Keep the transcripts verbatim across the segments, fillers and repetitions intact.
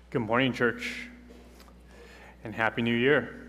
Good morning, church, and Happy New Year.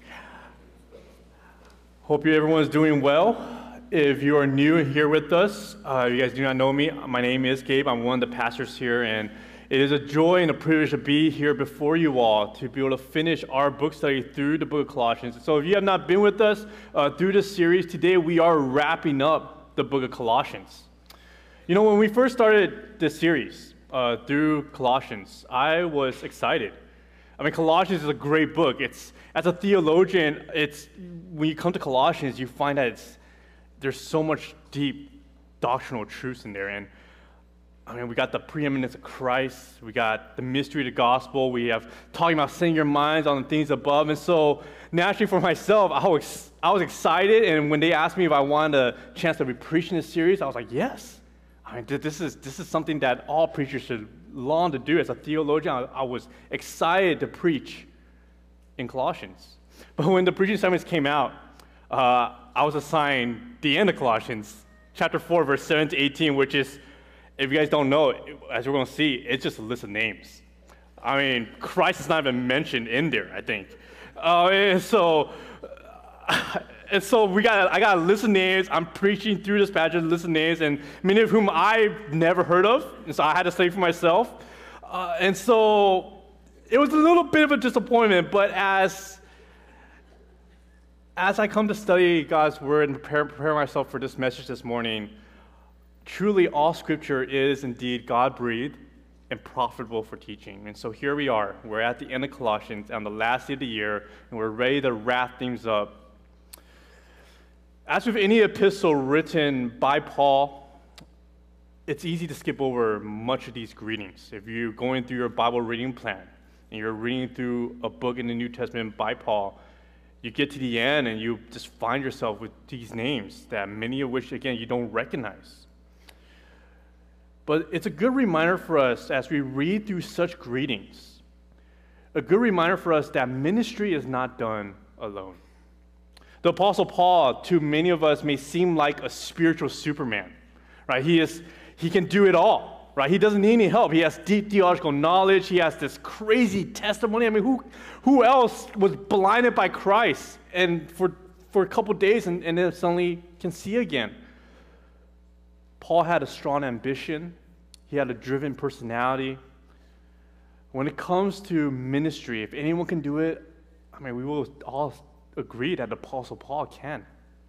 Hope you everyone's doing well. If you are new here with us, uh, you guys do not know me, my name is Gabe. I'm one of the pastors here, and it is a joy and a privilege to be here before you all to be able to finish our book study through the book of Colossians. So if you have not been with us uh, through this series, today we are wrapping up the book of Colossians. You know, when we first started this series, Uh, through Colossians, I was excited. I mean, Colossians is a great book. It's as a theologian, it's when you come to Colossians, you find that it's there's so much deep doctrinal truths in there. And I mean, we got the preeminence of Christ, we got the mystery of the gospel, we have talking about setting your minds on the things above. And so, naturally, for myself, I was I was excited. And when they asked me if I wanted a chance to be preaching this series, I was like, yes. I mean, this is this is something that all preachers should long to do. As a theologian, I, I was excited to preach in Colossians. But when the preaching assignments came out, uh, I was assigned the end of Colossians, chapter four, verse seven to eighteen, which is, if you guys don't know, as we're going to see, it's just a list of names. I mean, Christ is not even mentioned in there, I think. Uh, and so... And so we got, I got a list of names. I'm preaching through this passage, a list of names, and many of whom I've never heard of, and so I had to study for myself. Uh, and so it was a little bit of a disappointment, but as as I come to study God's Word and prepare, prepare myself for this message this morning, truly all Scripture is indeed God-breathed and profitable for teaching. And so here we are. We're at the end of Colossians on the last day of the year, and we're ready to wrap things up. As with any epistle written by Paul, it's easy to skip over much of these greetings. If you're going through your Bible reading plan and you're reading through a book in the New Testament by Paul, you get to the end and you just find yourself with these names that many of which, again, you don't recognize. But it's a good reminder for us as we read through such greetings, a good reminder for us that ministry is not done alone. The Apostle Paul, to many of us, may seem like a spiritual Superman, right? He is, he can do it all, right? He doesn't need any help. He has deep theological knowledge. He has this crazy testimony. I mean, who, who else was blinded by Christ and for, for a couple days and, and then suddenly can see again? Paul had a strong ambition. He had a driven personality. When it comes to ministry, if anyone can do it, I mean, we will all agree that the Apostle Paul can.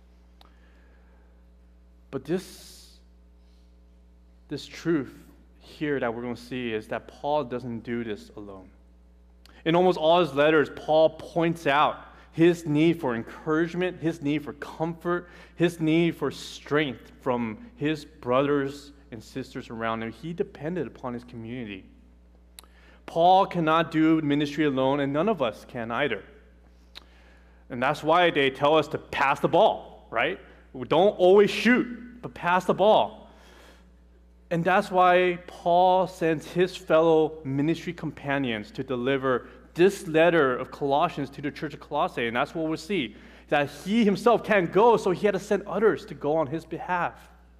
But this, this truth here that we're going to see is that Paul doesn't do this alone. In almost all his letters, Paul points out his need for encouragement, his need for comfort, his need for strength from his brothers and sisters around him. He depended upon his community. Paul cannot do ministry alone, and none of us can either. And that's why they tell us to pass the ball, right? We don't always shoot, but pass the ball. And that's why Paul sends his fellow ministry companions to deliver this letter of Colossians to the church of Colossae. And that's what we'll see, that he himself can't go, so he had to send others to go on his behalf.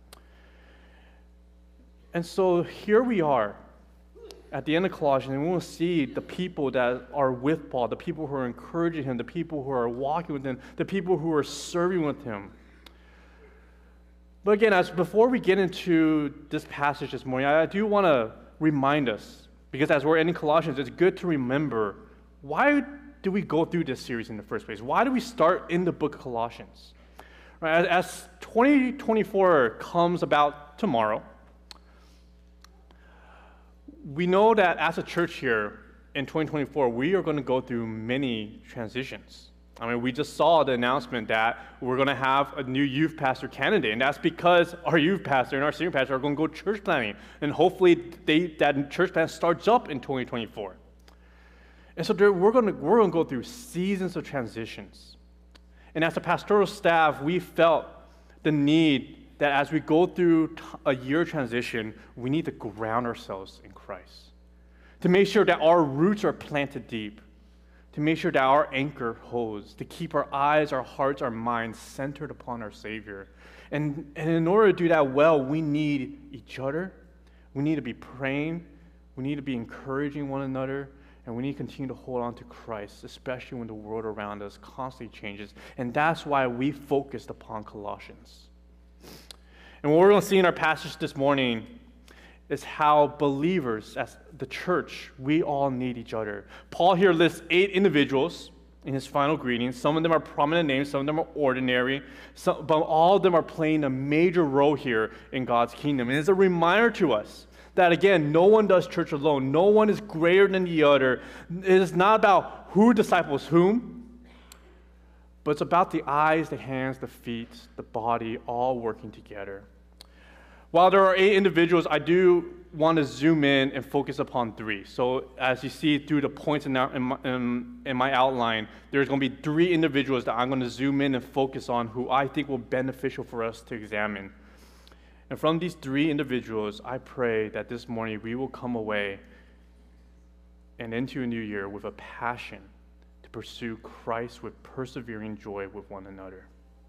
And so here we are at the end of Colossians, and we will see the people that are with Paul, the people who are encouraging him, the people who are walking with him, the people who are serving with him. But again, as before we get into this passage this morning, I do want to remind us, because as we're ending Colossians, it's good to remember, why do we go through this series in the first place? Why do we start in the book of Colossians? Right, as twenty twenty-four comes about tomorrow, we know that as a church here in twenty twenty-four, we are going to go through many transitions. I mean, we just saw the announcement that we're going to have a new youth pastor candidate, and that's because our youth pastor and our senior pastor are going to go church planting, and hopefully they, that church plant starts up in twenty twenty-four. And so there, we're going to we're going to go through seasons of transitions. And as a pastoral staff, we felt the need that as we go through a year transition, we need to ground ourselves in Christ, to make sure that our roots are planted deep, to make sure that our anchor holds, to keep our eyes, our hearts, our minds centered upon our Savior. And, and in order to do that well, we need each other. We need to be praying. We need to be encouraging one another. And we need to continue to hold on to Christ, especially when the world around us constantly changes. And that's why we focused upon Colossians. And what we're going to see in our passage this morning is how believers, as the church, we all need each other. Paul here lists eight individuals in his final greetings. Some of them are prominent names, some of them are ordinary, some, but all of them are playing a major role here in God's kingdom. And it's a reminder to us that, again, no one does church alone. No one is greater than the other. It is not about who disciples whom, but it's about the eyes, the hands, the feet, the body, all working together. While there are eight individuals, I do want to zoom in and focus upon three. So as you see through the points in, in, my, in, in my outline, there's going to be three individuals that I'm going to zoom in and focus on who I think will be beneficial for us to examine. And from these three individuals, I pray that this morning we will come away and into a new year with a passion to pursue Christ with persevering joy with one another.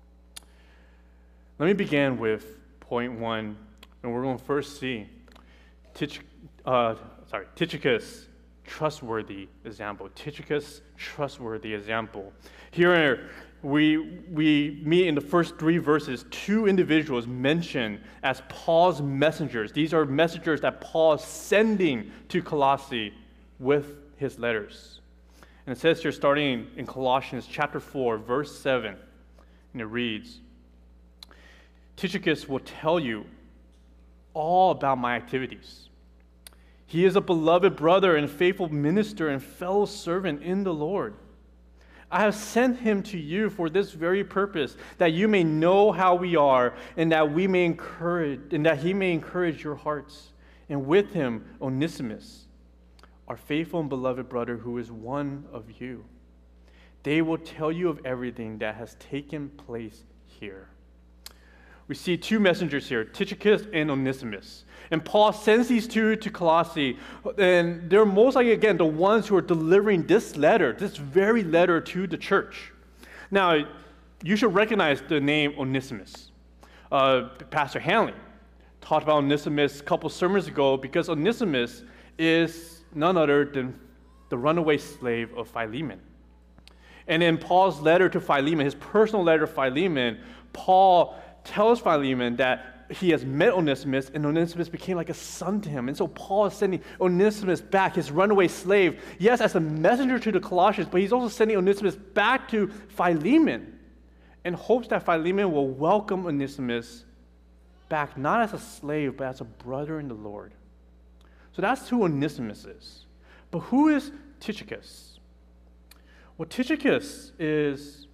Let me begin with point one, and we're going to first see Tich, uh, sorry, Tychicus, trustworthy example. Tychicus, trustworthy example. Here we, we meet in the first three verses two individuals mentioned as Paul's messengers. These are messengers that Paul is sending to Colossae with his letters. And it says here, starting in Colossians chapter four, verse seven, and it reads, Tychicus will tell you all about my activities. He is a beloved brother and faithful minister and fellow servant in the Lord. I have sent him to you for this very purpose, that you may know how we are, and that we may encourage, and that he may encourage your hearts. And with him, Onesimus, our faithful and beloved brother, who is one of you. They will tell you of everything that has taken place here. We see two messengers here, Tychicus and Onesimus. And Paul sends these two to Colossae, and they're most likely, again, the ones who are delivering this letter, this very letter to the church. Now, you should recognize the name Onesimus. Uh, Pastor Hanley talked about Onesimus a couple sermons ago because Onesimus is none other than the runaway slave of Philemon. And in Paul's letter to Philemon, his personal letter to Philemon, Paul tells Philemon that he has met Onesimus, and Onesimus became like a son to him. And so Paul is sending Onesimus back, his runaway slave, yes, as a messenger to the Colossians, but he's also sending Onesimus back to Philemon in hopes that Philemon will welcome Onesimus back, not as a slave, but as a brother in the Lord. So that's who Onesimus is. But who is Tychicus? Well, Tychicus is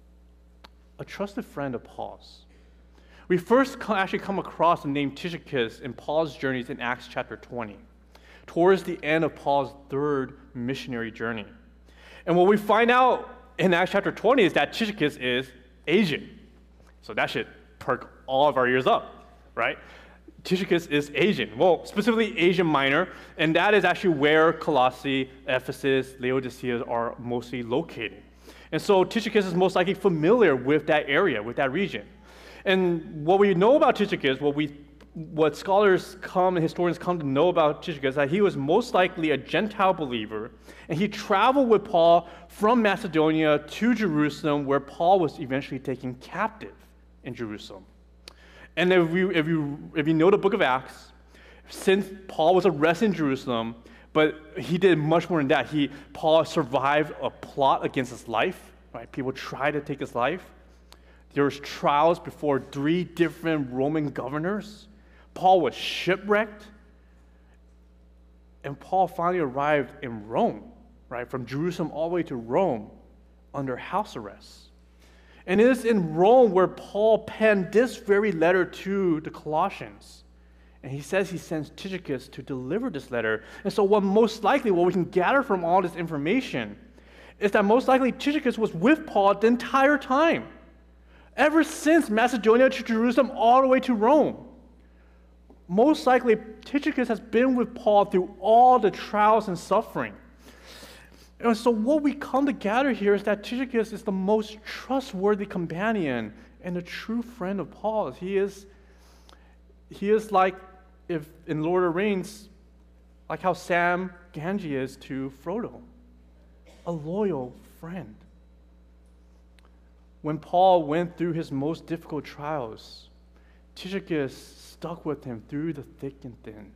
a trusted friend of Paul's. We first actually come across the name Tychicus in Paul's journeys in Acts chapter twenty, towards the end of Paul's third missionary journey. And what we find out in Acts chapter twenty is that Tychicus is Asian. So that should perk all of our ears up, right? Tychicus is Asian. Well, specifically Asia Minor, and that is actually where Colossae, Ephesus, Laodicea are mostly located. And so Tychicus is most likely familiar with that area, with that region. And what we know about Tychicus, what we, what scholars come and historians come to know about Tychicus, is that he was most likely a Gentile believer, and he traveled with Paul from Macedonia to Jerusalem, where Paul was eventually taken captive in Jerusalem. And if you, if you, if you know the book of Acts, since Paul was arrested in Jerusalem, but he did much more than that. He, Paul survived a plot against his life, right? People tried to take his life. There was trials before three different Roman governors. Paul was shipwrecked. And Paul finally arrived in Rome, right? From Jerusalem all the way to Rome under house arrest. And it is in Rome where Paul penned this very letter to the Colossians. And he says he sends Tychicus to deliver this letter. And so what most likely, what we can gather from all this information is that most likely Tychicus was with Paul the entire time. Ever since Macedonia to Jerusalem, all the way to Rome. Most likely, Tychicus has been with Paul through all the trials and suffering. And so what we come to gather here is that Tychicus is the most trustworthy companion and a true friend of Paul's. He is, he is like, if in Lord of the Rings, like how Sam Gamgee is to Frodo, a loyal friend. When Paul went through his most difficult trials, Tychicus stuck with him through the thick and thin.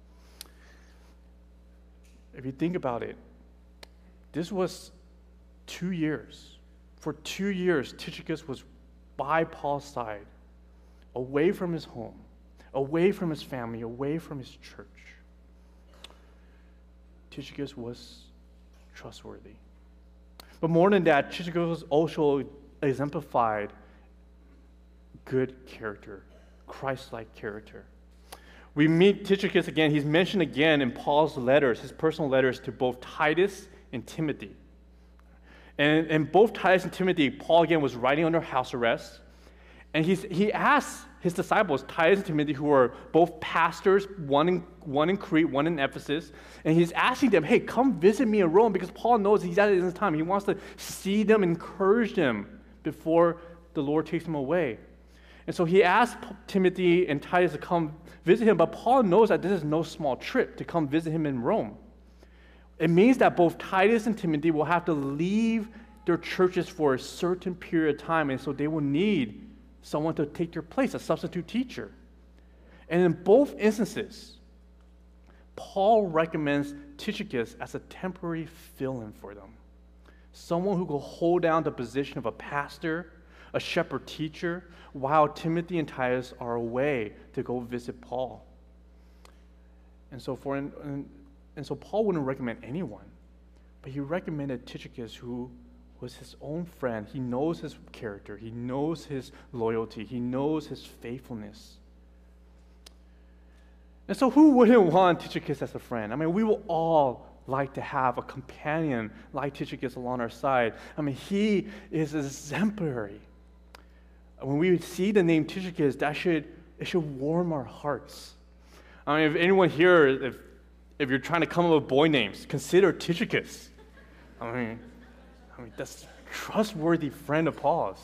If you think about it, this was two years. For two years, Tychicus was by Paul's side, away from his home, away from his family, away from his church. Tychicus was trustworthy. But more than that, Tychicus also exemplified good character, Christ-like character. We meet Tychicus again. He's mentioned again in Paul's letters, his personal letters to both Titus and Timothy. And in both Titus and Timothy, Paul again was writing under house arrest. And he's, he asks his disciples, Titus and Timothy, who are both pastors, one in, one in Crete, one in Ephesus, and he's asking them, hey, come visit me in Rome, because Paul knows he's at his time. He wants to see them, encourage them before the Lord takes them away. And so he asked Timothy and Titus to come visit him, but Paul knows that this is no small trip to come visit him in Rome. It means that both Titus and Timothy will have to leave their churches for a certain period of time, and so they will need someone to take their place, a substitute teacher. And in both instances, Paul recommends Tychicus as a temporary fill-in for them. Someone who will hold down the position of a pastor, a shepherd teacher, while Timothy and Titus are away to go visit Paul. And so for and, and so Paul wouldn't recommend anyone, but he recommended Tychicus, who was his own friend. He knows his character. He knows his loyalty. He knows his faithfulness. And so who wouldn't want Tychicus as a friend? I mean, we will all like to have a companion like Tychicus along our side. I mean, he is exemplary. When we see the name Tychicus, that should it should warm our hearts. I mean, if anyone here, if if you're trying to come up with boy names, consider Tychicus. I mean, I mean that's a trustworthy friend of Paul's.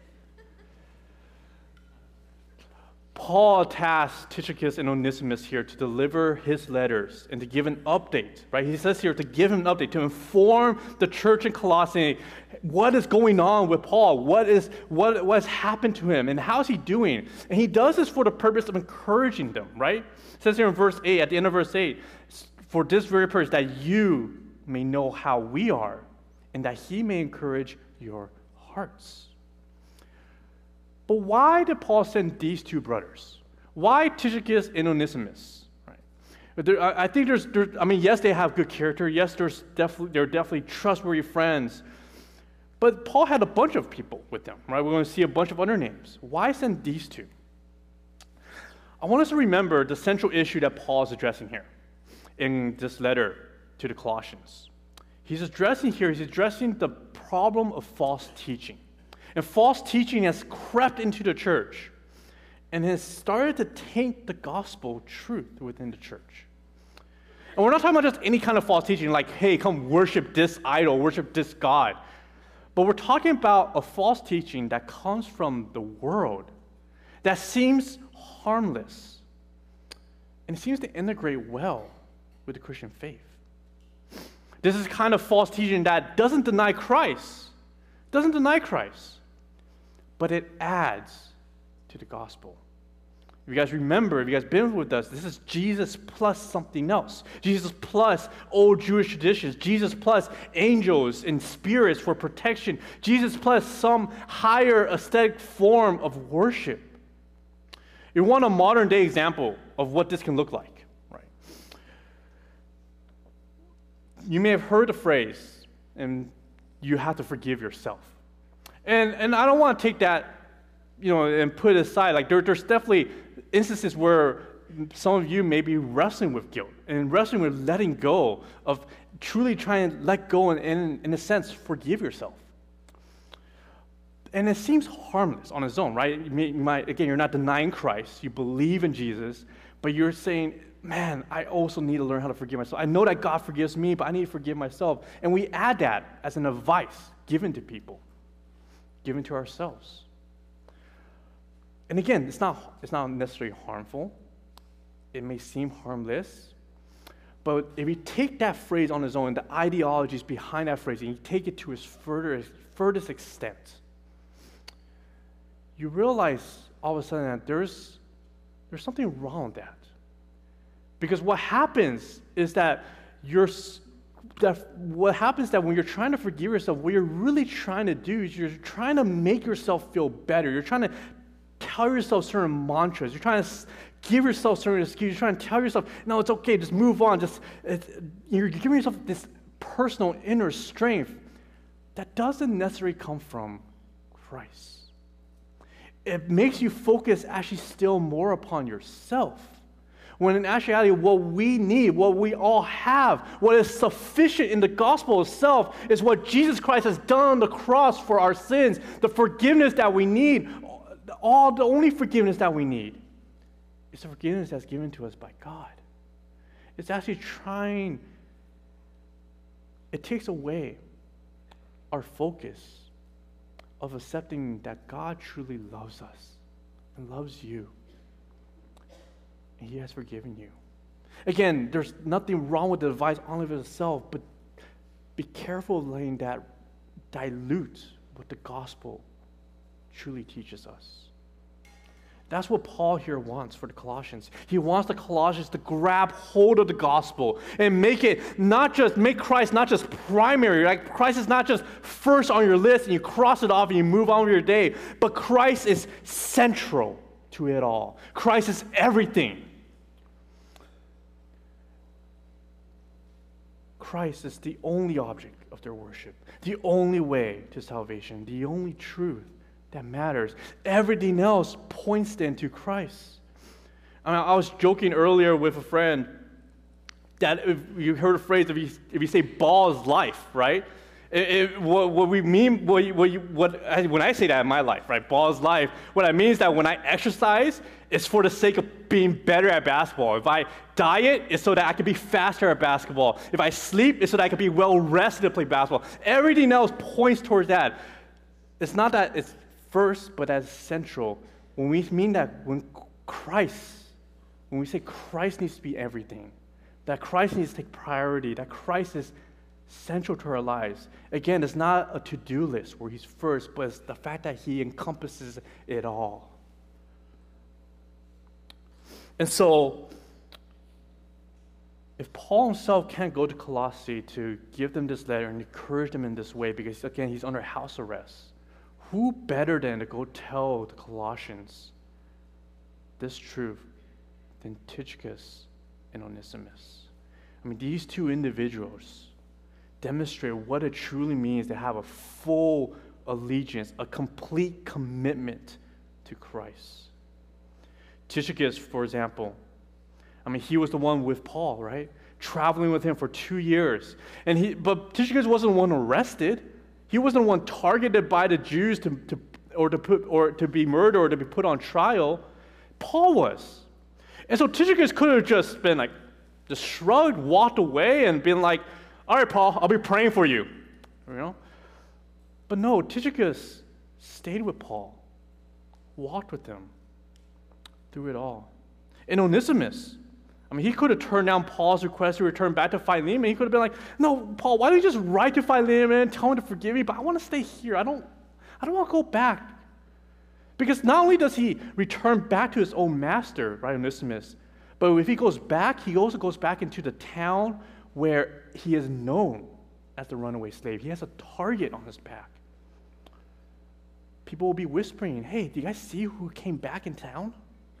Paul tasked Tychicus and Onesimus here to deliver his letters and to give an update, right? He says here to give him an update, to inform the church in Colossae what is going on with Paul, what is what, what has happened to him, and how's he doing. And he does this for the purpose of encouraging them, right? It says here in verse eight, at the end of verse eight, for this very purpose, that you may know how we are, and that he may encourage your hearts. But why did Paul send these two brothers? Why Tychicus and Onesimus? Right. There, I, I think there's, there, I mean, yes, they have good character. Yes, there's definitely, they're definitely trustworthy friends. But Paul had a bunch of people with them, right? We're going to see a bunch of other names. Why send these two? I want us to remember the central issue that Paul is addressing here in this letter to the Colossians. He's addressing here, he's addressing the problem of false teaching. And false teaching has crept into the church and has started to taint the gospel truth within the church. And we're not talking about just any kind of false teaching like, hey, come worship this idol, worship this God. But we're talking about a false teaching that comes from the world that seems harmless and it seems to integrate well with the Christian faith. This is kind of false teaching that doesn't deny Christ, doesn't deny Christ, but it adds to the gospel. If you guys remember, if you guys been with us, this is Jesus plus something else. Jesus plus old Jewish traditions. Jesus plus angels and spirits for protection. Jesus plus some higher aesthetic form of worship. You want a modern day example of what this can look like, right? You may have heard the phrase, and you have to forgive yourself. And and I don't want to take that, you know, and put it aside. Like there, there's definitely instances where some of you may be wrestling with guilt and wrestling with letting go of truly trying to let go and, and in a sense, forgive yourself. And it seems harmless on its own, right? You, may, you might, again, you're not denying Christ. You believe in Jesus, but you're saying, man, I also need to learn how to forgive myself. I know that God forgives me, but I need to forgive myself. And we add that as an advice given to people, given to ourselves. And again, it's not, it's not necessarily harmful. It may seem harmless, But if you take that phrase on its own, the ideologies behind that phrase, and you take it to its furthest, furthest extent, you realize all of a sudden that there's, there's something wrong with that. Because what happens is that you're, that what happens that when you're trying to forgive yourself, what you're really trying to do is you're trying to make yourself feel better. You're trying to tell yourself certain mantras. You're trying to give yourself certain excuses. You're trying to tell yourself, no, it's okay, just move on. Just it's, you're giving yourself this personal inner strength that doesn't necessarily come from Christ. It makes you focus actually still more upon yourself. When in actuality, what we need, what we all have, what is sufficient in the gospel itself is what Jesus Christ has done on the cross for our sins, the forgiveness that we need, all the only forgiveness that we need is the forgiveness that's given to us by God. It's actually trying, it takes away our focus of accepting that God truly loves us and loves you. And He has forgiven you. Again, there's nothing wrong with the advice on of itself, but be careful of letting that dilute what the gospel truly teaches us. That's what Paul here wants for the Colossians. He wants the Colossians to grab hold of the gospel and make it not just, make Christ not just primary, like Christ is not just first on your list and you cross it off and you move on with your day, but Christ is central to it all. Christ is everything. Christ is the only object of their worship, the only way to salvation, the only truth that matters. Everything else points then to Christ. I mean, I was joking earlier with a friend that if you heard a phrase, if you, if you say ball is life, right? It, it, what, what we mean, what, you, what, you, what I, when I say that in my life, right, ball is life, what I mean is that when I exercise, it's for the sake of being better at basketball. If I diet, it's so that I can be faster at basketball. If I sleep, it's so that I can be well rested to play basketball. Everything else points towards that. It's not that it's first, but as central. When we mean that, when Christ, when we say Christ needs to be everything, that Christ needs to take priority, that Christ is central to our lives. Again, it's not a to-do list where He's first, but it's the fact that He encompasses it all. And so, if Paul himself can't go to Colossae to give them this letter and encourage them in this way, because again, he's under house arrest, who better than to go tell the Colossians this truth than Tychicus and Onesimus? I mean, these two individuals demonstrate what it truly means to have a full allegiance, a complete commitment to Christ. Tychicus, for example, I mean, he was the one with Paul, right? Traveling with him for two years. And he, but Tychicus wasn't the one arrested. He wasn't the one targeted by the Jews to, to, or, to put, or to be murdered or to be put on trial. Paul was. And so Tychicus could have just been like, just shrugged, walked away, and been like, all right, Paul, I'll be praying for you. You know? But no, Tychicus stayed with Paul, walked with him through it all. And Onesimus, I mean, he could have turned down Paul's request to return back to Philemon. He could have been like, no, Paul, why don't you just write to Philemon and tell him to forgive me, but I want to stay here. I don't, I don't want to go back. Because not only does he return back to his own master, right, Onesimus, but if he goes back, he also goes back into the town where he is known as the runaway slave. He has a target on his back. People will be whispering, hey, do you guys see who came back in town?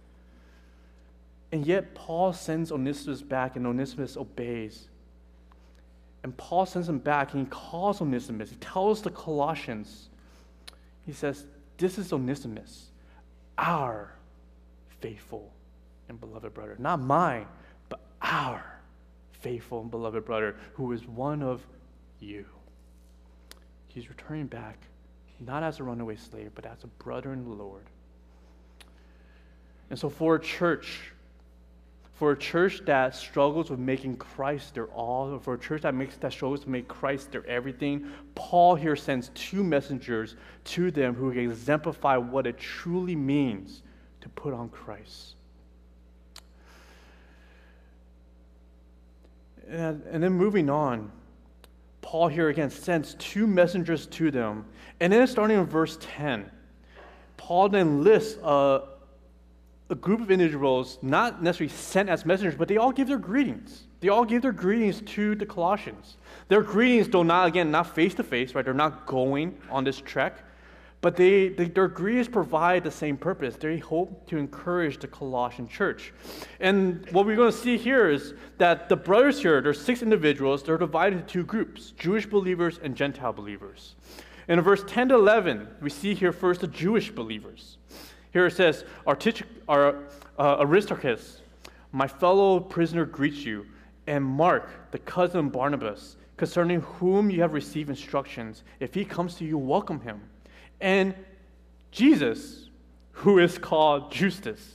And yet Paul sends Onesimus back, and Onesimus obeys. And Paul sends him back, and he calls Onesimus. He tells the Colossians, he says, this is Onesimus, our faithful and beloved brother. Not mine, but our faithful and beloved brother, who is one of you. He's returning back, not as a runaway slave, but as a brother in the Lord. And so for a church, for a church that struggles with making Christ their all, or for a church that makes that struggles to make Christ their everything, Paul here sends two messengers to them who exemplify what it truly means to put on Christ. And, and then moving on, Paul here again sends two messengers to them. And then starting in verse ten, Paul then lists a, a group of individuals, not necessarily sent as messengers, but they all give their greetings. They all give their greetings to the Colossians. Their greetings, though not, again, not face-to-face, right? They're not going on this trek, but they, they, their greetings provide the same purpose. They hope to encourage the Colossian church. And what we're going to see here is that the brothers here, there's six individuals, they're divided into two groups, Jewish believers and Gentile believers. And in verse ten to eleven, we see here first the Jewish believers. Here it says, Artich- Ar- uh, Aristarchus, my fellow prisoner greets you, and Mark, the cousin of Barnabas, concerning whom you have received instructions. If he comes to you, welcome him. And Jesus, who is called Justus.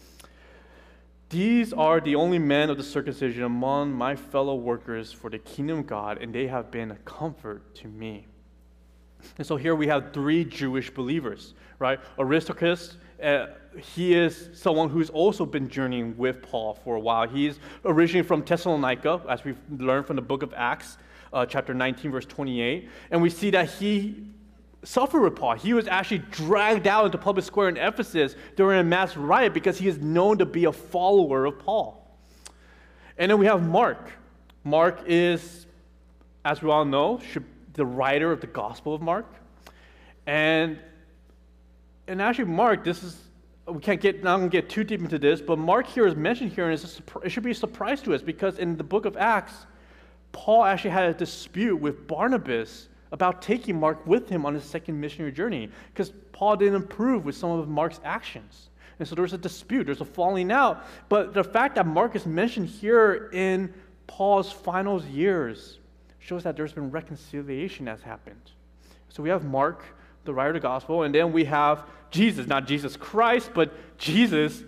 These are the only men of the circumcision among my fellow workers for the kingdom of God, and they have been a comfort to me. And so here we have three Jewish believers, right? Aristarchus, uh, he is someone who's also been journeying with Paul for a while. He's originally from Thessalonica, as we've learned from the book of Acts, uh, chapter nineteen, verse twenty-eight. And we see that he suffered with Paul. He was actually dragged out into public square in Ephesus during a mass riot because he is known to be a follower of Paul. And then we have Mark. Mark is, as we all know, should the writer of the Gospel of Mark. And and actually Mark, this is, we can't get, not going to get too deep into this, but Mark here is mentioned here, and it's a, it should be a surprise to us because in the book of Acts, Paul actually had a dispute with Barnabas about taking Mark with him on his second missionary journey because Paul didn't approve with some of Mark's actions. And so there's a dispute, there's a falling out. But the fact that Mark is mentioned here in Paul's final years shows that there's been reconciliation that's happened. So we have Mark, the writer of the gospel, and then we have Jesus, not Jesus Christ, but Jesus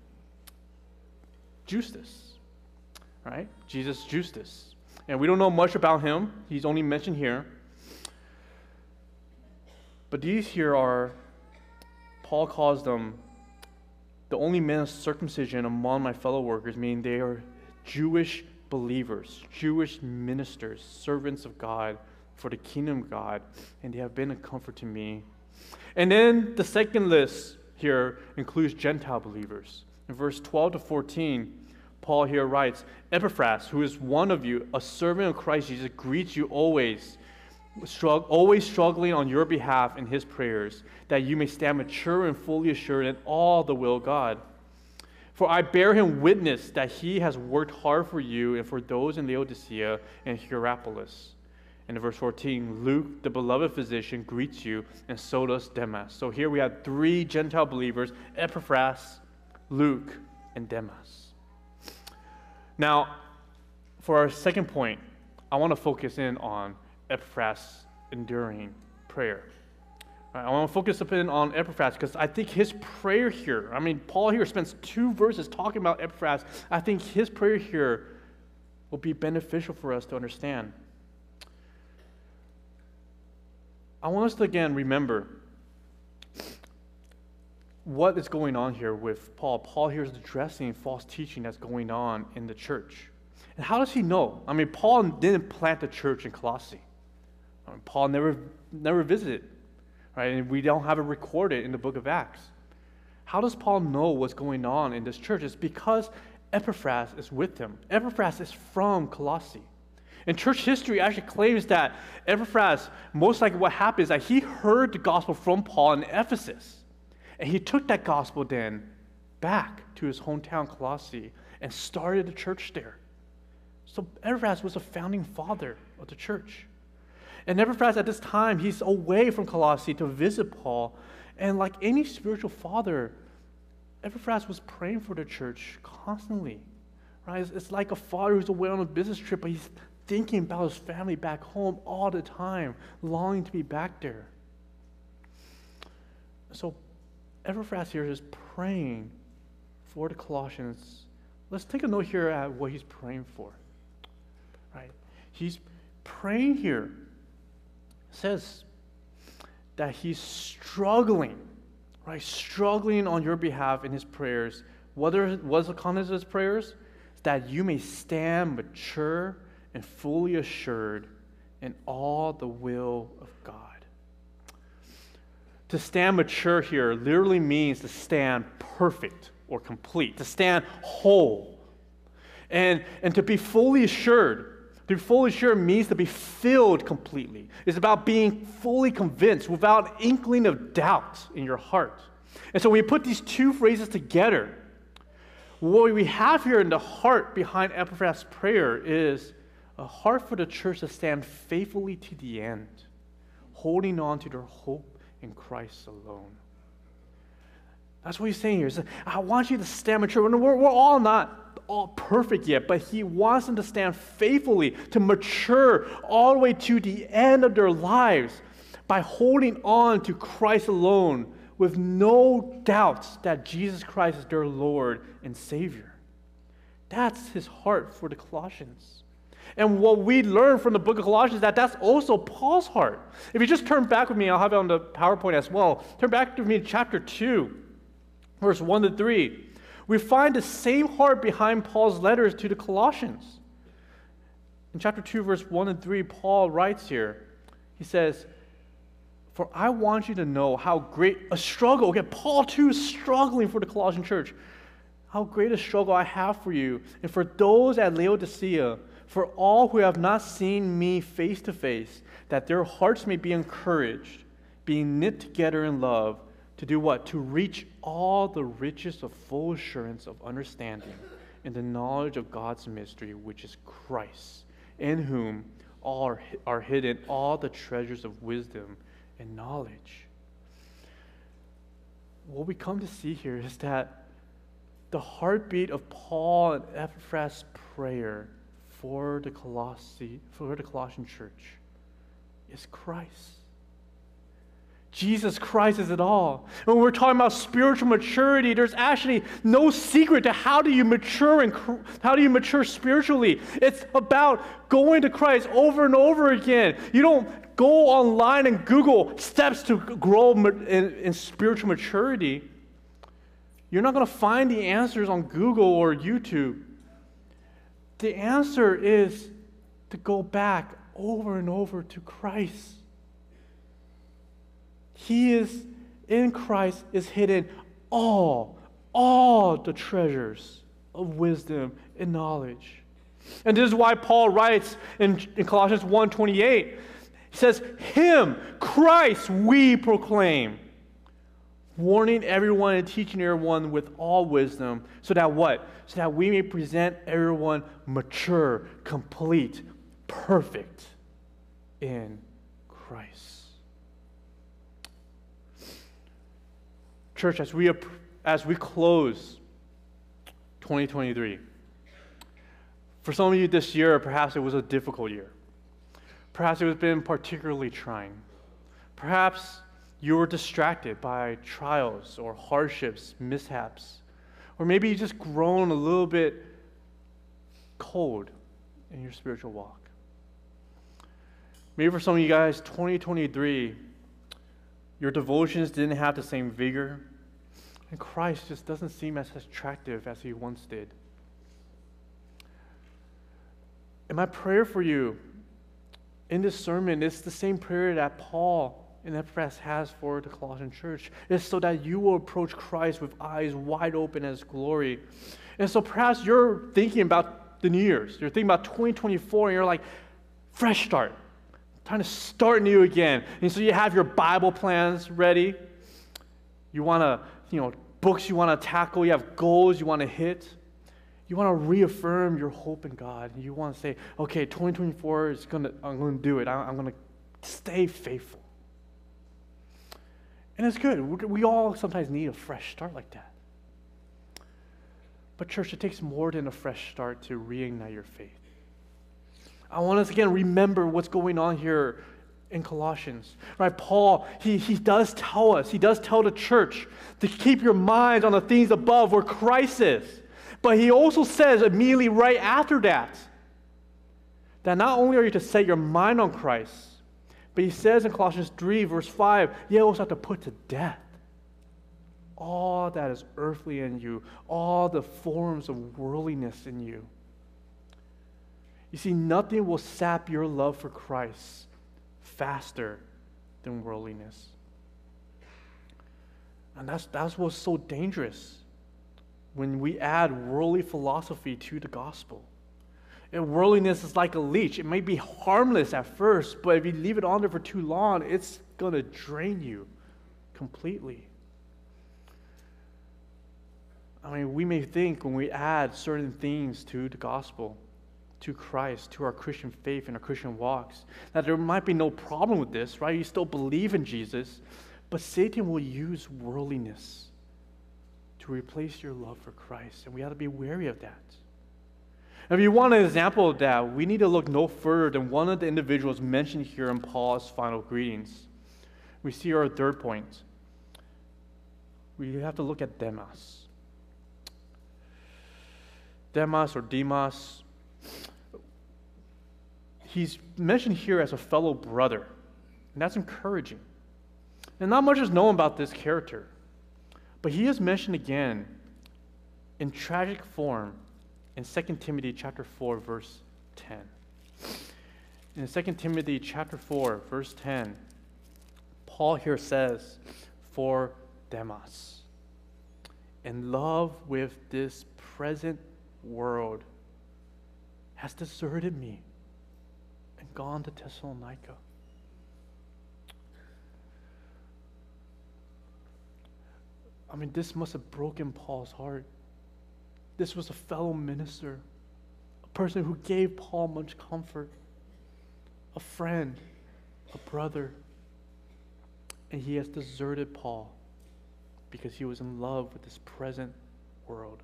Justus, right? Jesus Justus. And we don't know much about him. He's only mentioned here. But these here are, Paul calls them the only men of circumcision among my fellow workers, meaning they are Jewish believers, Jewish ministers, servants of God for the kingdom of God, and they have been a comfort to me. And then the second list here includes Gentile believers. In verse twelve to fourteen, Paul here writes, Epaphras, who is one of you, a servant of Christ Jesus, greets you always, strugg- always struggling on your behalf in his prayers, that you may stand mature and fully assured in all the will of God. For I bear him witness that he has worked hard for you and for those in Laodicea and Hierapolis. And in verse fourteen, Luke, the beloved physician, greets you, and so does Demas. So here we have three Gentile believers, Epaphras, Luke, and Demas. Now, for our second point, I want to focus in on Epaphras enduring prayer. I want to focus up in on Epaphras because I think his prayer here, I mean, Paul here spends two verses talking about Epaphras. I think his prayer here will be beneficial for us to understand. I want us to again remember what is going on here with Paul. Paul here is addressing false teaching that's going on in the church. And how does he know? I mean, Paul didn't plant the church in Colossae. I mean, Paul never, never visited. Right? And we don't have it recorded in the book of Acts. How does Paul know what's going on in this church? It's because Epaphras is with him. Epaphras is from Colossae. And church history actually claims that Epaphras, most likely what happened is that he heard the gospel from Paul in Ephesus. And he took that gospel then back to his hometown Colossae and started a church there. So Epaphras was a founding father of the church. And Epaphras at this time, he's away from Colossae to visit Paul. And like any spiritual father, Epaphras was praying for the church constantly. Right? It's, it's like a father who's away on a business trip, but he's thinking about his family back home all the time, longing to be back there. So Epaphras here is praying for the Colossians. Let's take a note here at what he's praying for. Right? He's praying here. It says that he's struggling, right? Struggling on your behalf in his prayers. What are, what's the content of his prayers? that you may stand mature and fully assured in all the will of God. To stand mature here literally means to stand perfect or complete, to stand whole. And, and to be fully assured, to be fully assured means to be filled completely. It's about being fully convinced without inkling of doubt in your heart. And so when we put these two phrases together, what we have here in the heart behind Epaphras' prayer is a heart for the church to stand faithfully to the end, holding on to their hope in Christ alone. That's what he's saying here. He says, I want you to stand mature. We're, we're all not all perfect yet, but he wants them to stand faithfully, to mature all the way to the end of their lives by holding on to Christ alone with no doubts that Jesus Christ is their Lord and Savior. That's his heart for the Colossians. And what we learn from the book of Colossians is that that's also Paul's heart. If you just turn back with me, I'll have it on the PowerPoint as well. Turn back with me to chapter two, verse one to three. We find the same heart behind Paul's letters to the Colossians. In chapter two, verse one and three, Paul writes here, he says, for I want you to know how great a struggle, again, Paul too is struggling for the Colossian church, how great a struggle I have for you, and for those at Laodicea, for all who have not seen me face to face, that their hearts may be encouraged, being knit together in love, to do what? To reach all the riches of full assurance of understanding in the knowledge of God's mystery, which is Christ, in whom all are, are hidden all the treasures of wisdom and knowledge. What we come to see here is that the heartbeat of Paul and Epaphras' prayer for the Colossi, for the Colossian church is Christ. Jesus Christ is it all. When we're talking about spiritual maturity, there's actually no secret to how do you mature and how do you mature spiritually. It's about going to Christ over and over again. You don't go online and Google steps to grow in, in spiritual maturity. You're not going to find the answers on Google or YouTube. The answer is to go back over and over to Christ. He is, in Christ is hidden all, all the treasures of wisdom and knowledge. And this is why Paul writes in, in Colossians one twenty-eight, he says, him, Christ, we proclaim, warning everyone and teaching everyone with all wisdom, so that what? So that we may present everyone mature, complete, perfect in Christ. Church, as we as we close twenty twenty-three, for some of you this year, perhaps it was a difficult year. Perhaps it has been particularly trying. Perhaps you were distracted by trials or hardships, mishaps, or maybe you just grown a little bit cold in your spiritual walk. Maybe for some of you guys, twenty twenty-three, your devotions didn't have the same vigor, and Christ just doesn't seem as attractive as he once did. And my prayer for you in this sermon is the same prayer that Paul in Epaphras has for the Colossian church. It's so that you will approach Christ with eyes wide open at his glory. And so perhaps you're thinking about the New Year's. You're thinking about twenty twenty-four, and you're like, fresh start. Time to start new again. And so you have your Bible plans ready. You want to, you know, books you want to tackle. You have goals you want to hit. You want to reaffirm your hope in God. You want to say, okay, twenty twenty-four is gonna, I'm going to do it. I'm going to stay faithful. And it's good. We all sometimes need a fresh start like that. But church, it takes more than a fresh start to reignite your faith. I want us again remember what's going on here in Colossians. Right? Paul, he, he does tell us, he does tell the church to keep your minds on the things above where Christ is. But he also says immediately right after that, that not only are you to set your mind on Christ, but he says in Colossians three, verse five, you also have to put to death all that is earthly in you, all the forms of worldliness in you. You see, nothing will sap your love for Christ faster than worldliness. And that's, that's what's so dangerous when we add worldly philosophy to the gospel. And worldliness is like a leech. It may be harmless at first, but if you leave it on there for too long, it's going to drain you completely. I mean, we may think when we add certain things to the gospel, to Christ, to our Christian faith and our Christian walks, that there might be no problem with this, right? You still believe in Jesus, but Satan will use worldliness to replace your love for Christ, and we have to be wary of that. If you want an example of that, we need to look no further than one of the individuals mentioned here in Paul's final greetings. We see our third point. We have to look at Demas. Demas or Demas, he's mentioned here as a fellow brother, and that's encouraging. And not much is known about this character, but he is mentioned again in tragic form in Second Timothy chapter four, verse ten. In Second Timothy chapter four, verse ten, Paul here says, "For Demas, in love with this present world, has deserted me and gone to Thessalonica." I mean, this must have broken Paul's heart. This was a fellow minister, a person who gave Paul much comfort, a friend, a brother, and he has deserted Paul because he was in love with this present world.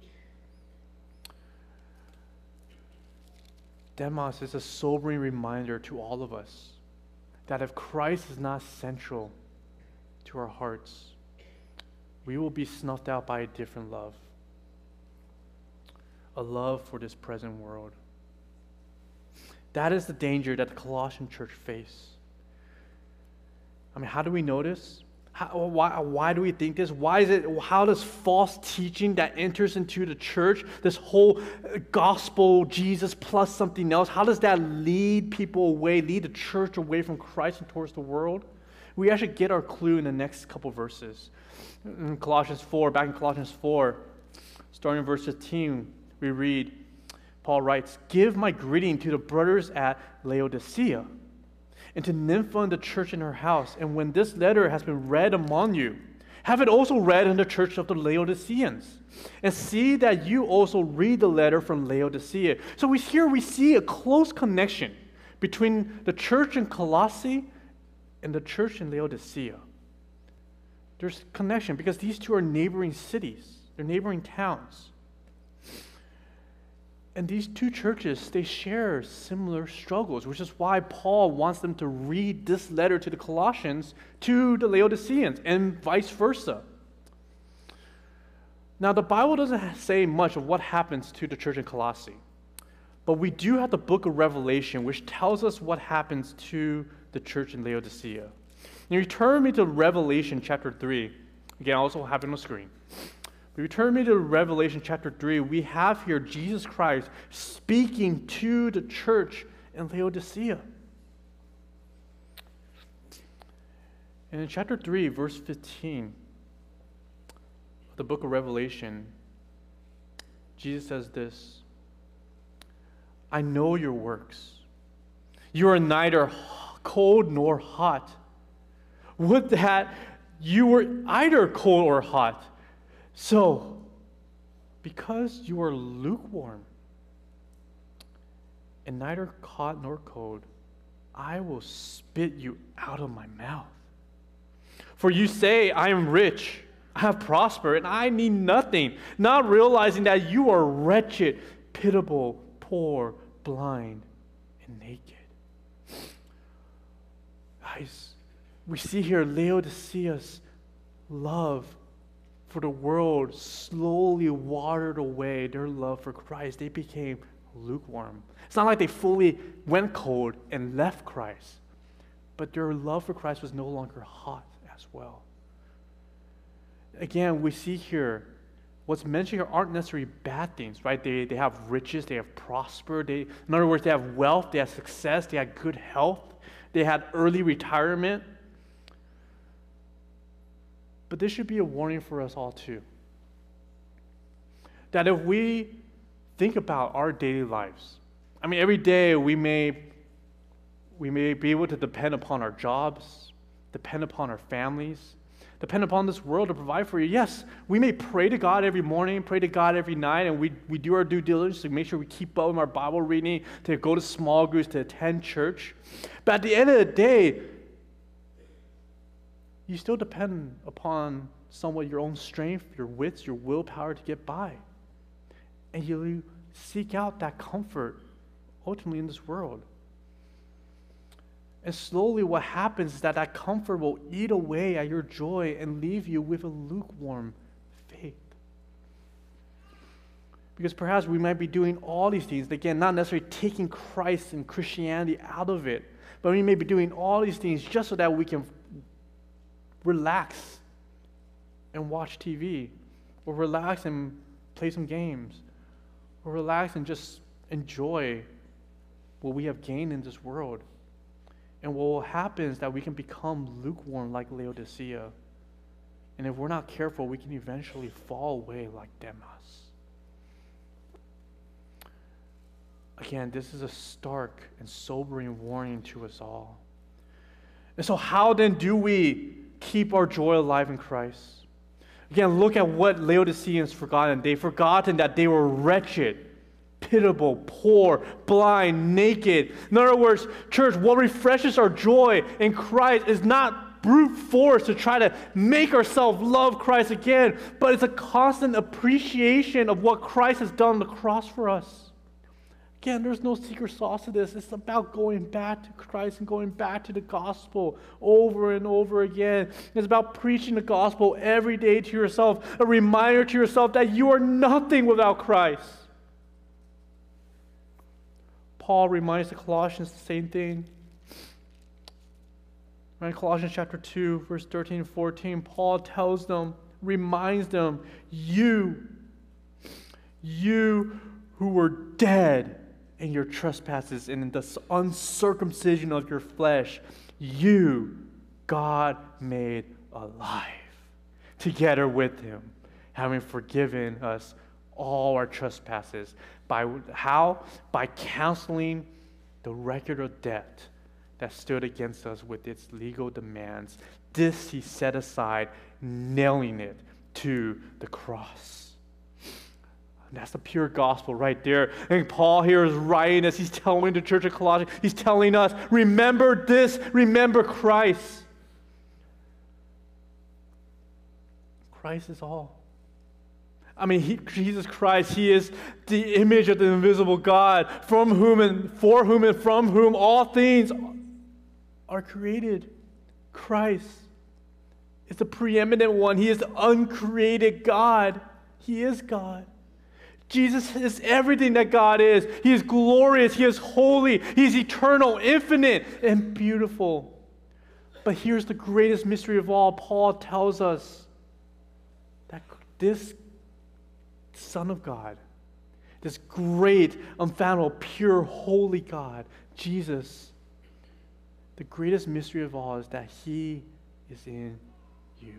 Demas is a sobering reminder to all of us that if Christ is not central to our hearts, we will be snuffed out by a different love, a love for this present world. That is the danger that the Colossian church face. I mean, how do we know this? How, why, why do we think this? Why is it? How does false teaching that enters into the church, this whole gospel, Jesus plus something else, how does that lead people away, lead the church away from Christ and towards the world? We actually get our clue in the next couple verses. In Colossians four, back in Colossians four, starting in verse fifteen, we read, Paul writes, "Give my greeting to the brothers at Laodicea, and to Nympha and the church in her house. And when this letter has been read among you, have it also read in the church of the Laodiceans. And see that you also read the letter from Laodicea." So we here we see a close connection between the church in Colossae and the church in Laodicea. There's connection because these two are neighboring cities. They're neighboring towns. And these two churches, they share similar struggles, which is why Paul wants them to read this letter to the Colossians to the Laodiceans and vice versa. Now, the Bible doesn't say much of what happens to the church in Colossae, but we do have the book of Revelation, which tells us what happens to the church in Laodicea. Now, you turn me to Revelation chapter three. Again, I also have it on the screen. If we turn me to Revelation chapter three, we have here Jesus Christ speaking to the church in Laodicea. And in chapter three, verse fifteen of the book of Revelation, Jesus says this, "I know your works. You are neither cold nor hot. Would that you were either cold or hot. So, because you are lukewarm and neither hot nor cold, I will spit you out of my mouth. For you say, I am rich, I have prospered, and I need nothing, not realizing that you are wretched, pitiable, poor, blind, and naked." Guys, we see here Laodicea's love for the world slowly watered away their love for Christ. They became lukewarm. It's not like they fully went cold and left Christ, but their love for Christ was no longer hot as well. Again, we see here what's mentioned here aren't necessarily bad things, right? They, they have riches, they have prosper. They, in other words, they have wealth, they have success, they have good health, they had early retirement. But this should be a warning for us all too. That if we think about our daily lives, I mean, every day we may, we may be able to depend upon our jobs, depend upon our families, depend upon this world to provide for you. Yes, we may pray to God every morning, pray to God every night, and we, we do our due diligence to make sure we keep up with our Bible reading, to go to small groups, to attend church. But at the end of the day, you still depend upon somewhat your own strength, your wits, your willpower to get by. And you seek out that comfort ultimately in this world. And slowly what happens is that that comfort will eat away at your joy and leave you with a lukewarm faith. Because perhaps we might be doing all these things, again, not necessarily taking Christ and Christianity out of it, but we may be doing all these things just so that we can relax and watch T V, or relax and play some games, or relax and just enjoy what we have gained in this world. And what will happen is that we can become lukewarm like Laodicea. And if we're not careful, we can eventually fall away like Demas. Again, this is a stark and sobering warning to us all. And so how then do we keep our joy alive in Christ? Again, look at what Laodiceans forgotten. They've forgotten that they were wretched, pitiable, poor, blind, naked. In other words, church, what refreshes our joy in Christ is not brute force to try to make ourselves love Christ again, but it's a constant appreciation of what Christ has done on the cross for us. Again, there's no secret sauce to this. It's about going back to Christ and going back to the gospel over and over again. It's about preaching the gospel every day to yourself, a reminder to yourself that you are nothing without Christ. Paul reminds the Colossians the same thing. In Colossians chapter two, verse thirteen and fourteen, Paul tells them, reminds them, you, you who were dead in your trespasses and in the uncircumcision of your flesh, you, God made alive together with him, having forgiven us all our trespasses. By how? By canceling the record of debt that stood against us with its legal demands. This he set aside, nailing it to the cross. And that's the pure gospel right there. And Paul here is writing this. He's telling the church of Colossae, he's telling us, remember this, remember Christ. Christ is all. I mean, he, Jesus Christ, he is the image of the invisible God, from whom and for whom and from whom all things are created. Christ is the preeminent one. He is the uncreated God. He is God. Jesus is everything that God is. He is glorious. He is holy. He is eternal, infinite, and beautiful. But here's the greatest mystery of all. Paul tells us that this Son of God, this great, unfathomable, pure, holy God, Jesus, the greatest mystery of all is that he is in you.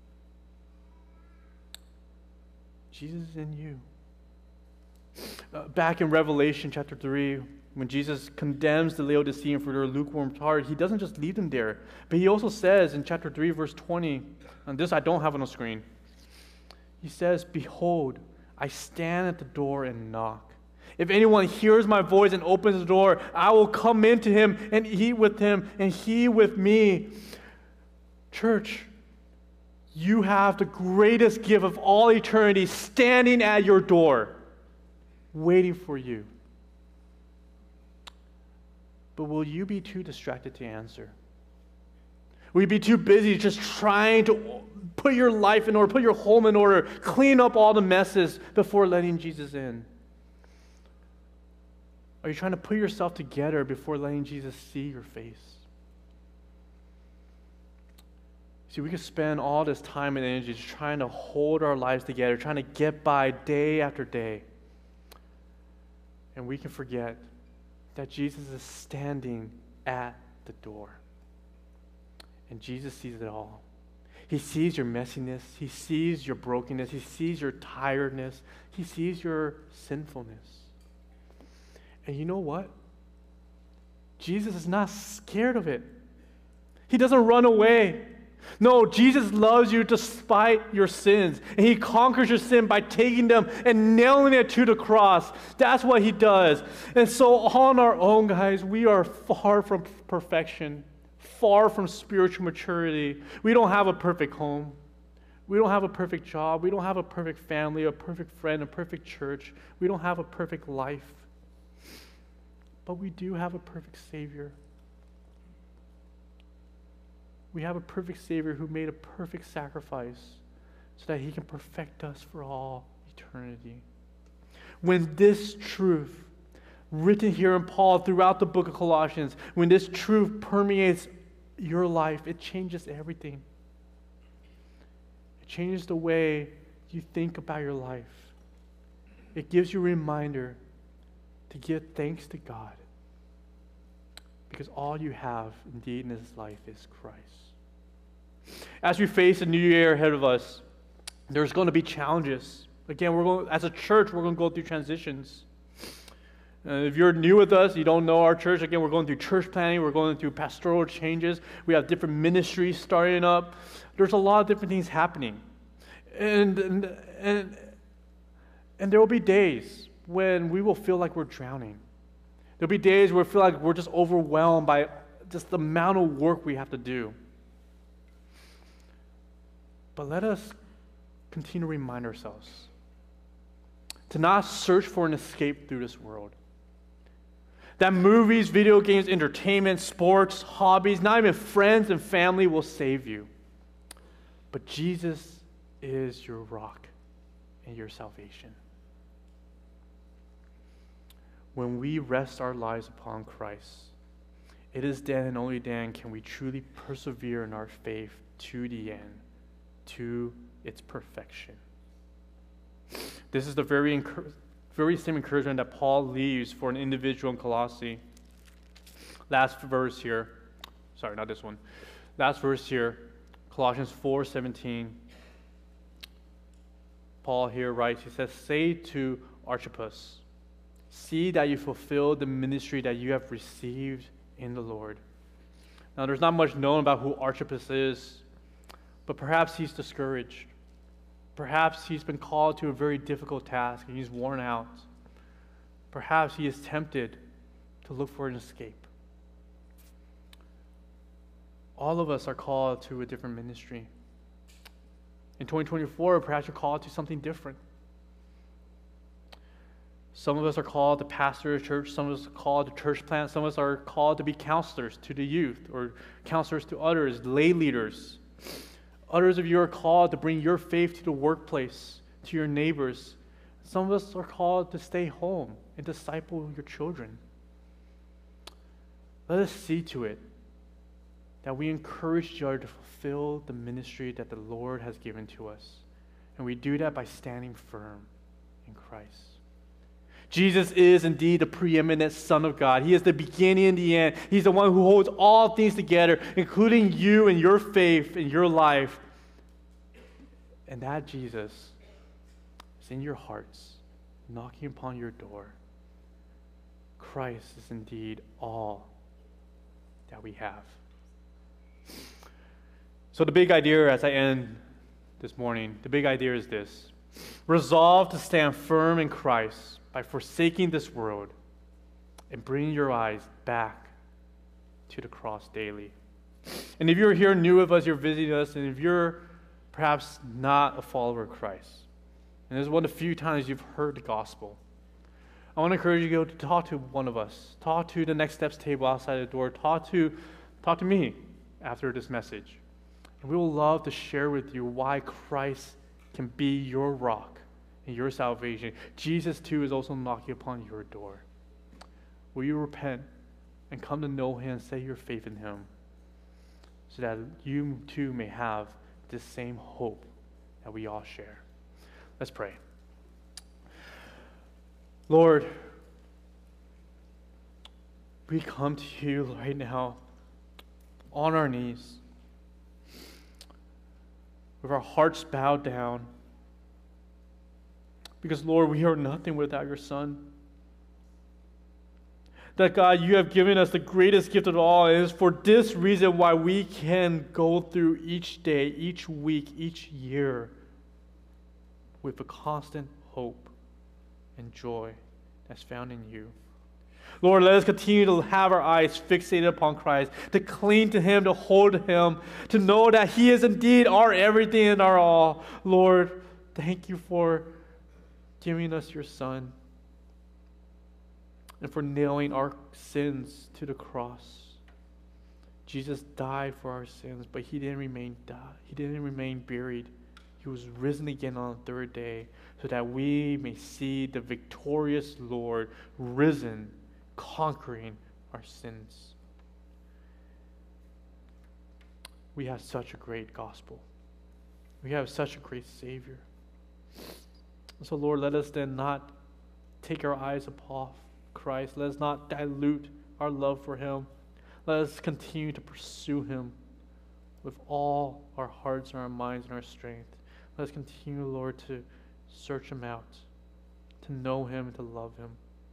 Jesus is in you. Uh, back in Revelation chapter three, when Jesus condemns the Laodicean for their lukewarm heart, he doesn't just leave them there, but he also says in chapter three, verse twenty, and this I don't have on the screen, he says, behold, I stand at the door and knock. If anyone hears my voice and opens the door, I will come into him and eat with him and he with me. Church, you have the greatest gift of all eternity standing at your door, waiting for you. But will you be too distracted to answer? Will you be too busy just trying to put your life in order, put your home in order, clean up all the messes before letting Jesus in? Are you trying to put yourself together before letting Jesus see your face? See, we could spend all this time and energy just trying to hold our lives together, trying to get by day after day. And we can forget that Jesus is standing at the door. And Jesus sees it all. He sees your messiness. He sees your brokenness. He sees your tiredness. He sees your sinfulness. And you know what? Jesus is not scared of it. He doesn't run away. No, Jesus loves you despite your sins. And he conquers your sin by taking them and nailing it to the cross. That's what he does. And so on our own, guys, we are far from perfection, far from spiritual maturity. We don't have a perfect home. We don't have a perfect job. We don't have a perfect family, a perfect friend, a perfect church. We don't have a perfect life. But we do have a perfect Savior. We have a perfect Savior who made a perfect sacrifice so that he can perfect us for all eternity. When this truth, written here in Paul throughout the book of Colossians, when this truth permeates your life, it changes everything. It changes the way you think about your life. It gives you a reminder to give thanks to God, because all you have indeed in this life is Christ. As we face a new year ahead of us, there's going to be challenges. Again, we're going, as a church, we're going to go through transitions. Uh, if you're new with us, you don't know our church, again, we're going through church planning, we're going through pastoral changes, we have different ministries starting up. There's a lot of different things happening. And, and, and, and there will be days when we will feel like we're drowning. There'll be days where we feel like we're just overwhelmed by just the amount of work we have to do. But let us continue to remind ourselves to not search for an escape through this world. That movies, video games, entertainment, sports, hobbies, not even friends and family will save you. But Jesus is your rock and your salvation. When we rest our lives upon Christ, it is then and only then can we truly persevere in our faith to the end, to its perfection. This is the very, encour- very same encouragement that Paul leaves for an individual in Colossae. Last verse here. Sorry, not this one. Last verse here, Colossians four seventeen. Paul here writes, he says, "Say to Archippus, see that you fulfill the ministry that you have received in the Lord." Now, there's not much known about who Archippus is, but perhaps he's discouraged. Perhaps he's been called to a very difficult task and he's worn out. Perhaps he is tempted to look for an escape. All of us are called to a different ministry. In twenty twenty-four, perhaps you're called to something different. Some of us are called to pastor a church. Some of us are called to church plant. Some of us are called to be counselors to the youth or counselors to others, lay leaders. Others of you are called to bring your faith to the workplace, to your neighbors. Some of us are called to stay home and disciple your children. Let us see to it that we encourage each other to fulfill the ministry that the Lord has given to us. And we do that by standing firm in Christ. Jesus is indeed the preeminent Son of God. He is the beginning and the end. He's the one who holds all things together, including you and your faith and your life. And that Jesus is in your hearts, knocking upon your door. Christ is indeed all that we have. So the big idea as I end this morning, the big idea is this. Resolve to stand firm in Christ by forsaking this world and bringing your eyes back to the cross daily. And if you're here new with us, you're visiting us, and if you're perhaps not a follower of Christ, and this is one of the few times you've heard the gospel, I want to encourage you to go to talk to one of us. Talk to the Next Steps table outside the door. Talk to, talk to me after this message. And we will love to share with you why Christ can be your rock and your salvation. Jesus, too, is also knocking upon your door. Will you repent and come to know him and set your faith in him so that you too may have this same hope that we all share. Let's pray. Lord, we come to you right now on our knees, with our hearts bowed down, because, Lord, we are nothing without your Son. That, God, you have given us the greatest gift of all, and it is for this reason why we can go through each day, each week, each year with a constant hope and joy that's found in you. Lord, let us continue to have our eyes fixated upon Christ, to cling to him, to hold to him, to know that he is indeed our everything and our all. Lord, thank you for giving us your Son and for nailing our sins to the cross. Jesus died for our sins, but he didn't remain die. He didn't remain buried. He was risen again on the third day, so that we may see the victorious Lord risen, conquering our sins. We have such a great gospel. We have such a great Savior. So, Lord, let us then not take our eyes off Christ. Let us not dilute our love for him. Let us continue to pursue him with all our hearts and our minds and our strength. Let us continue, Lord, to search him out, to know him and to love him.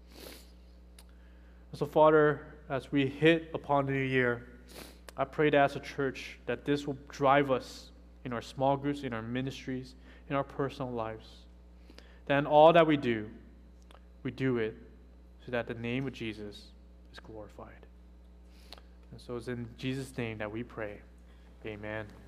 And so, Father, as we hit upon the new year, I pray that as a church, that this will drive us in our small groups, in our ministries, in our personal lives. That in all that we do, we do it so that the name of Jesus is glorified. And so it's in Jesus' name that we pray. Amen.